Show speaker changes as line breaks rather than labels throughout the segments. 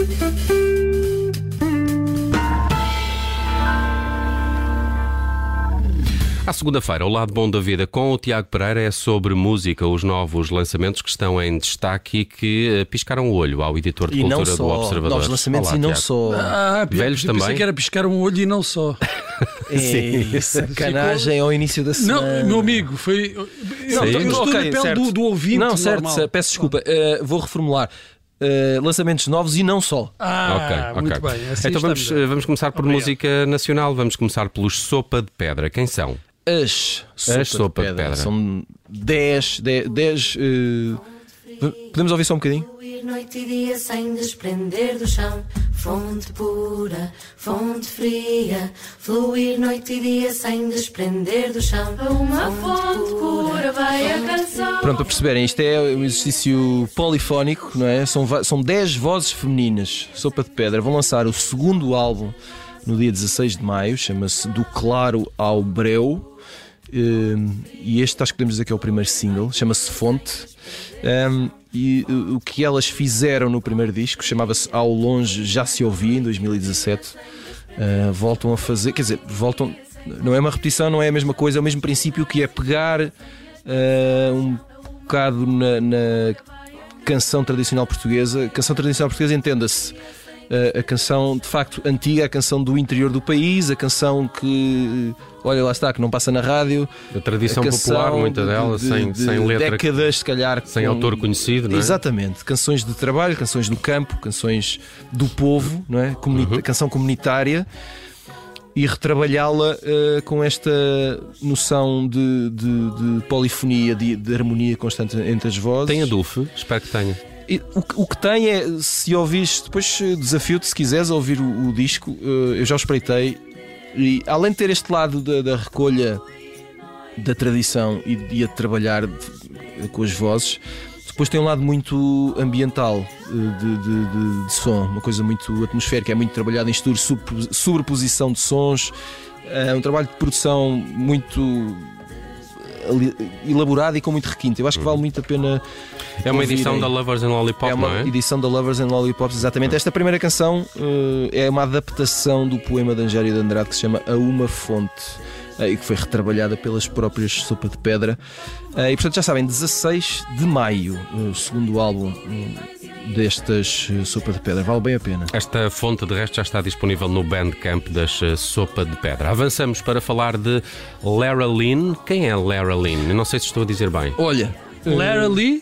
À segunda-feira, o Lado Bom da Vida com o Tiago Pereira é sobre música, os novos lançamentos que estão em destaque e que piscaram o olho ao editor de cultura do Observador.
Novos lançamentos. Olá, e não
Tiago.
só.
Velhos também.
Pensei que era piscar um olho e não só.
Sim, sacanagem ao início da semana.
Não, meu amigo, foi.
Não,
eu estou na pele do ouvinte.
Não, certo,
normal.
peço desculpa. Vou reformular. Lançamentos novos e não só.
Ok.
Muito bem. Assim
Então vamos começar por música nacional. Vamos começar pelos Sopa de Pedra. Quem são?
As Sopa de Pedra. São 10. Podemos ouvir só um bocadinho?
Fluir noite e dia sem desprender do chão. Fonte pura, fonte fria. Fluir noite e dia sem desprender do chão.
Uma fonte pura vai a canção.
Pronto, para perceberem, isto é um exercício polifónico, não é? São 10 vozes femininas. Sopa de Pedra vão lançar o segundo álbum no dia 16 de maio. Chama-se Do Claro ao Breu. E este acho que podemos dizer que é o primeiro single. Chama-se Fonte. E o que elas fizeram no primeiro disco chamava-se Ao Longe Já Se Ouvia, em 2017. Voltam a fazer, quer dizer, não é uma repetição, não é a mesma coisa, é o mesmo princípio, que é pegar um bocado na canção tradicional portuguesa. Canção tradicional portuguesa, entenda-se a canção de facto antiga, a canção do interior do país, a canção que, olha lá está, que não passa na rádio,
a tradição popular, muita dela, sem letra,
décadas, se calhar,
sem autor conhecido, não é?
Exatamente, canções de trabalho, canções do campo, canções do povo, não é? Canção comunitária, e retrabalhá-la com esta noção de polifonia, de harmonia constante entre as vozes.
Tem adulfe? Espero que tenha.
O que tem é, se ouvires, depois desafio-te, se quiseres ouvir o disco, eu já o espreitei, e além de ter este lado da recolha da tradição e de trabalhar com as vozes, depois tem um lado muito ambiental de som, uma coisa muito atmosférica, é muito trabalhado em estudo, sobreposição de sons, é um trabalho de produção muito elaborado e com muito requinte. Eu acho que vale muito a pena.
É uma edição da Lovers and Lollipops, não é?
É uma edição da Lovers and Lollipops, exatamente. Esta primeira canção é uma adaptação do poema de Angério de Andrade que se chama A Uma Fonte, e que foi retrabalhada pelas próprias Sopa de Pedra. E portanto já sabem, 16 de maio, o segundo álbum destas Sopa de Pedra, vale bem a pena.
Esta fonte de resto já está disponível no Bandcamp das Sopa de Pedra. Avançamos para falar de Lara Lynn. Quem é Lara Lynn? Eu não sei se estou a dizer bem.
Olha,
Lara Lynn.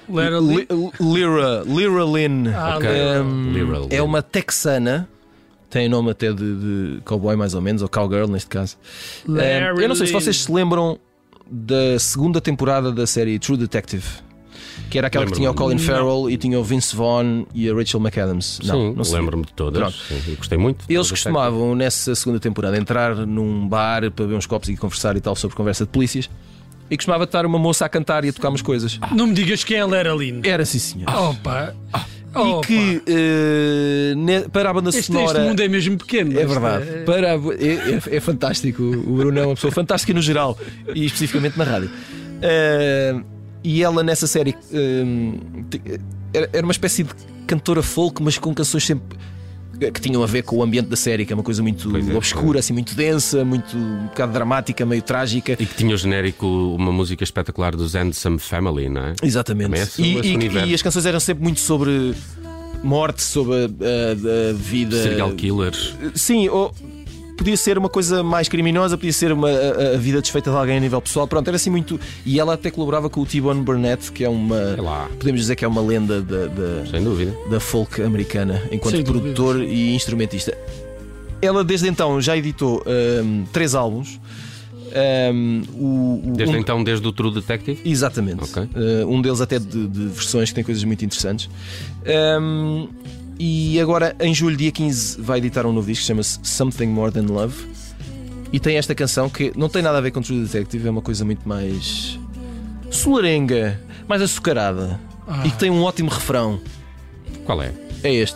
É uma texana. Tem nome até de cowboy, mais ou menos, ou cowgirl neste caso. Eu não sei se vocês se lembram da segunda temporada da série True Detective, que era aquela que tinha o Colin Farrell e tinha o Vince Vaughn e a Rachel McAdams.
Não lembro-me de todas. Sim, eu gostei muito.
Eles costumavam, nessa segunda temporada, entrar num bar para beber uns copos e conversar e tal, sobre conversa de polícias. E costumava estar uma moça a cantar e a tocar umas coisas.
Não me digas que é a Lara Lynn.
Era, sim, senhor.
Opa!
E que para a banda sonora.
Este mundo é mesmo pequeno.
É verdade. É fantástico. O Bruno é uma pessoa fantástica no geral e especificamente na rádio. E ela nessa série era uma espécie de cantora folk, mas com canções sempre que tinham a ver com o ambiente da série, que é uma coisa muito obscura, assim, muito densa, um bocado dramática, meio trágica.
E que tinha o genérico, uma música espetacular dos Handsome Family, não é?
Exatamente. E as canções eram sempre muito sobre morte, sobre a vida.
Serial killers.
Sim, podia ser uma coisa mais criminosa, podia ser a vida desfeita de alguém a nível pessoal. Pronto, era assim muito. E ela até colaborava com o T-Bone Burnett, que é podemos dizer que é uma lenda
sem dúvida,
da folk americana, enquanto produtor e instrumentista. Ela desde então já editou 3 álbuns.
Desde o True Detective?
Exatamente.
Okay.
Um deles até de versões que tem coisas muito interessantes. E agora, em julho, dia 15, vai editar um novo disco que chama-se Something More Than Love. E tem esta canção que não tem nada a ver com True Detective, é uma coisa muito mais solarenga, mais açucarada, e que tem um ótimo refrão.
Qual é?
É este.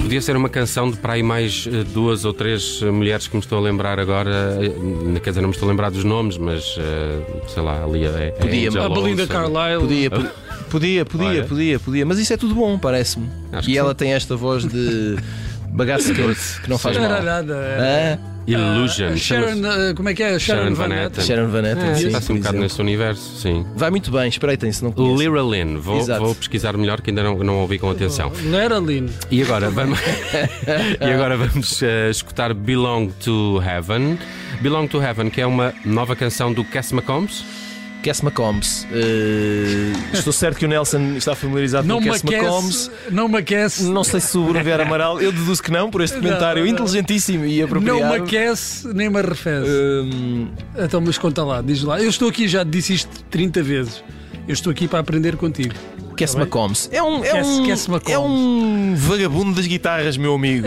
Podia ser uma canção de para aí mais 2 ou 3 mulheres que me estou a lembrar agora. Quer dizer, não me estou a lembrar dos nomes, mas sei lá, ali é
a Belinda Carlisle.
Podia, mas isso é tudo bom, parece-me. E ela tem esta voz de bagaço que não faz mal.
Illusion.
Como é que é? Sharon Van Etten.
Sharon Van Etten,
está um bocado nesse universo, sim.
Vai muito bem, espreitem se não conhecem.
Lyra Lynn, vou pesquisar melhor que ainda não ouvi com atenção.
Lyra Lynn.
E agora vamos escutar Belong to Heaven. Belong to Heaven, que é uma nova canção do Cass McCombs.
Cass McCombs. Estou certo que o Nelson está familiarizado com Cass McCombs.
Não me aquece.
Não sei se o Bruno Vieira Amaral. Eu deduzo que não, por este comentário inteligentíssimo e apropriado.
Não me aquece nem me arrefece. Então, mas conta lá, diz lá. Eu estou aqui, já disse isto 30 vezes. Eu estou aqui para aprender contigo.
Cass McCombs é um vagabundo das guitarras, meu amigo.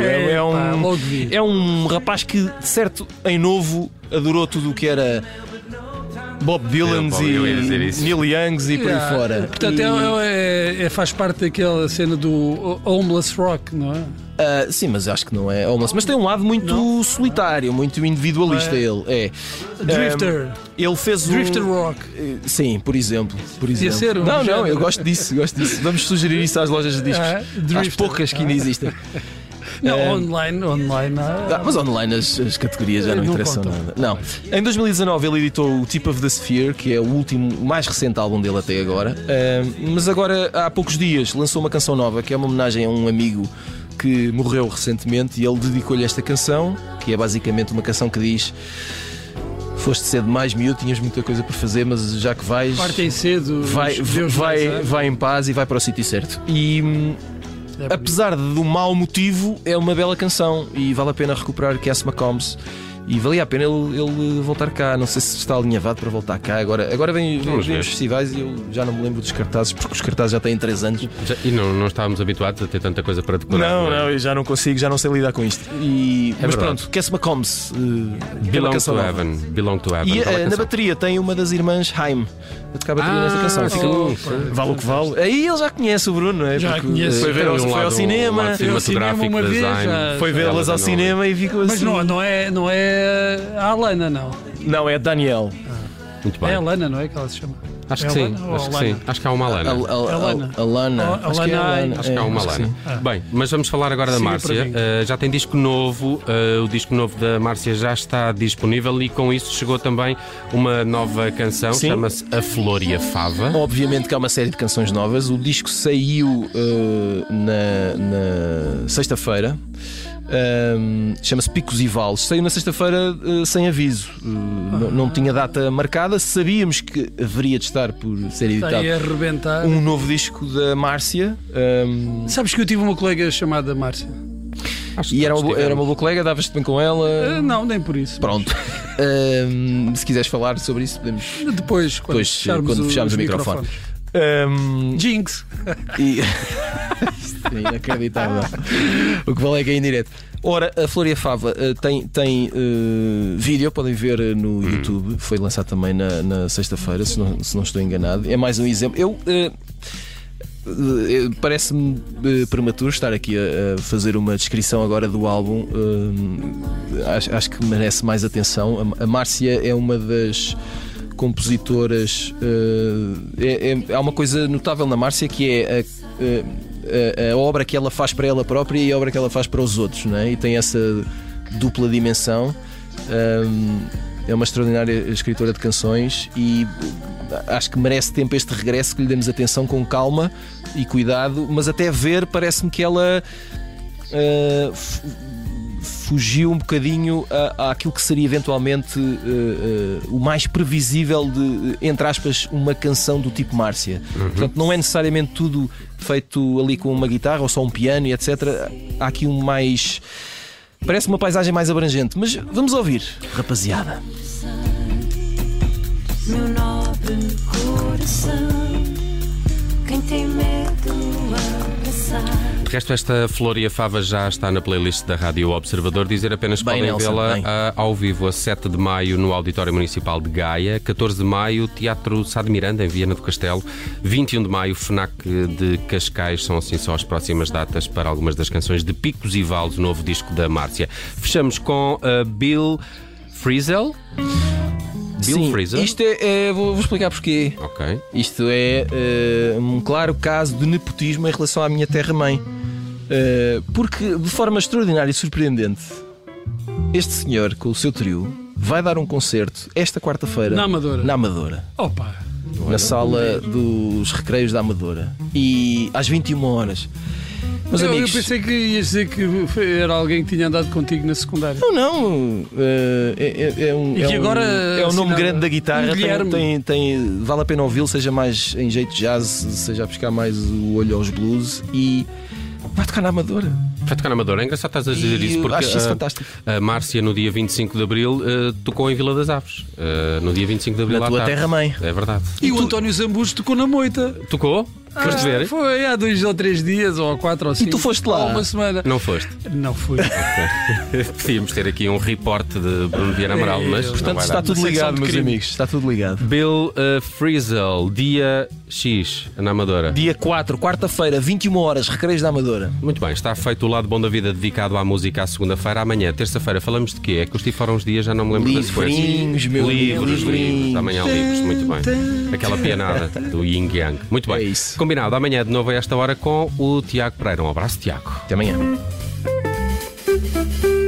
É um rapaz que, certo, em novo, adorou tudo o que era Bob Dylan's e Neil Young's e por aí fora.
Portanto, faz parte daquela cena do homeless rock, não é?
Sim, mas acho que não é homeless. Mas tem um lado muito solitário, muito individualista. Ele
Drifter.
Ele fez
Drifter rock.
Sim, por exemplo.
Ser um
não, eu gosto disso. Vamos sugerir isso às lojas de discos. Às poucas que ainda existem.
Não, online.
Mas online as categorias já não interessam nada. Não. Em 2019 ele editou o Tip of the Sphere, que é o mais recente álbum dele até agora. Mas agora, há poucos dias, lançou uma canção nova, que é uma homenagem a um amigo que morreu recentemente, e ele dedicou-lhe esta canção, que é basicamente uma canção que diz: foste cedo mais miúdo, tinhas muita coisa para fazer, mas já que vais,
partem cedo,
vai em paz e vai para o sítio certo. E apesar do mau motivo, é uma bela canção e vale a pena recuperar Cass McCombs. E valia a pena ele voltar cá. Não sei se está alinhavado para voltar cá. Agora vem os festivais e eu já não me lembro dos cartazes, porque os cartazes já têm 3 anos.
E não estávamos habituados a ter tanta coisa para decorar.
Não, eu já não consigo, já não sei lidar com isto. Mas pronto, Cass McCombs,
Belong to Heaven.
E na bateria tem uma das irmãs Haim a tocar bateria nesta canção. Vale o que vale. Aí ele já conhece o Bruno, não é?
Já conhece.
Foi ao cinema.
Uma vez.
Foi vê-las ao cinema e ficou assim.
Mas não é a Alana, não.
Não, é Daniel.
Muito bem.
É a Alana, não é que ela se chama?
Acho que sim. Acho que há uma Alana.
Alana.
Acho que há uma Alana. Bem, mas vamos falar agora da Márcia. Já tem disco novo. O disco novo da Márcia já está disponível e com isso chegou também uma nova canção. Chama-se A Flor e a Fava.
Obviamente que há uma série de canções novas. O disco saiu na sexta-feira. Chama-se Picos e Vales. Saiu na sexta-feira sem aviso. Não tinha data marcada. Sabíamos que haveria de estar por ser editado um novo disco da Márcia.
Sabes que eu tive uma colega chamada Márcia.
E era uma boa colega, davas-te bem com ela?
Não, nem por isso.
Pronto. Se quiseres falar sobre isso, podemos.
Depois, quando fecharmos o microfone. Jinx.
Isto é inacreditável. O que vale é que é indireto. Ora, a Flor e a Fava tem vídeo, podem ver no YouTube. Foi lançado também na sexta-feira, se não estou enganado. É mais um exemplo. Parece-me prematuro estar aqui a fazer uma descrição agora do álbum. Acho que merece mais atenção. A Márcia é uma das compositoras. Há uma coisa notável na Márcia, que é a obra que ela faz para ela própria e a obra que ela faz para os outros, não é? E tem essa dupla dimensão. É uma extraordinária escritora de canções e acho que merece tempo este regresso, que lhe demos atenção com calma e cuidado, mas até ver, parece-me que ela fugiu um bocadinho àquilo que seria eventualmente o mais previsível de, entre aspas, uma canção do tipo Márcia. Portanto, não é necessariamente tudo feito ali com uma guitarra ou só um piano e etc. Há aqui um mais... Parece uma paisagem mais abrangente, mas vamos ouvir, rapaziada.
Meu nobre coração, quem tem medo abraçar.
dançar.
De resto, esta Flor e a Fava já está na playlist da Rádio Observador. Dizer apenas que podem vê-la ao vivo a 7 de maio no Auditório Municipal de Gaia, 14 de maio Teatro Sá de Miranda, em Viana do Castelo, 21 de maio FNAC de Cascais. São assim só as próximas datas para algumas das canções de Picos e Vales, o novo disco da Márcia. Fechamos com Bill Frisell.
Sim, isto vou explicar porquê.
Okay.
Isto é um claro caso de nepotismo em relação à minha terra-mãe. Porque, de forma extraordinária e surpreendente, este senhor, com o seu trio, vai dar um concerto esta quarta-feira
na Amadora.
Opa! Na sala dos Recreios da Amadora. E às 21 horas.
Eu pensei que ias dizer que era alguém que tinha andado contigo na secundária.
Não. É um nome grande da guitarra. Vale a pena ouvi-lo, seja mais em jeito jazz, seja a buscar mais o olho aos blues. E vai tocar na Amadora.
Vai tocar na Amadora. É engraçado estás a dizer isso, porque
acho isso fantástico.
A Márcia, no dia 25 de Abril, tocou em Vila das Aves. No dia 25 de Abril,
na tua terra-mãe.
É verdade.
E o António Zambujo tocou na Moita.
Tocou? Foste ver?
Foi há 2 ou 3 dias, ou 4 ou 5.
E tu foste lá?
Uma semana.
Não foste?
Não fui.
Podíamos ter aqui um reporte de Bruno Vieira Amaral, mas
portanto está tudo ligado, meus amigos. Está tudo ligado.
Bill Frisell, dia X, na Amadora.
Dia 4, quarta-feira, 21 horas, Recreios da Amadora.
Muito bem, está feito o lado bom da vida dedicado à música à segunda-feira. Amanhã, terça-feira, falamos de quê? É que os tive fora uns dias, já não me lembro das coisas. Livros. Amanhã livros, muito bem. Aquela pianada do Yin Yang. Muito bem.
É isso.
Combinado, amanhã de novo a esta hora com o Tiago Pereira. Um abraço, Tiago.
Até amanhã.